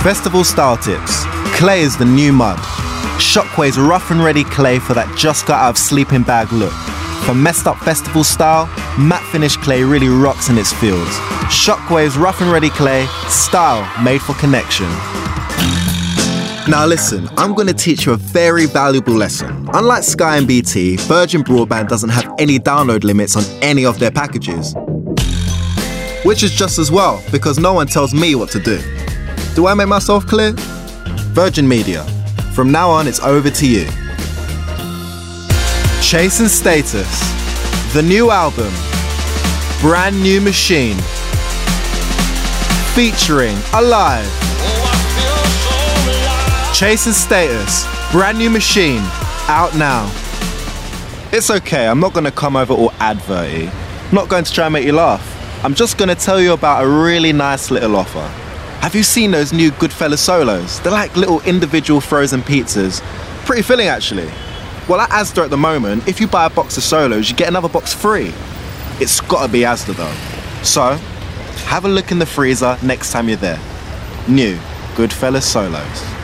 Festival style tips. Clay is the new mud. Shockwave's rough and ready clay for that just got out of sleeping bag look. For messed up festival style, matte finish clay really rocks in its fields. Shockwave's rough and ready clay, style made for connection. Now listen, I'm going to teach you a very valuable lesson. Unlike Sky and BT, Virgin Broadband doesn't have any download limits on any of their packages. Which is just as well, because no one tells me what to do. Do I make myself clear? Virgin Media. From now on, it's over to you. Chasing Status. The new album. Brand new machine. Featuring Alive. Chasing Status. Brand new machine. Out now. It's okay, I'm not going to come over all adverty. I'm not going to try and make you laugh. I'm just going to tell you about a really nice little offer. Have you seen those new Goodfellas solos? They're like little individual frozen pizzas. Pretty filling actually. Well, at Asda at the moment, if you buy a box of solos, you get another box free. It's gotta be Asda though. So, have a look in the freezer next time you're there. New Goodfellas solos.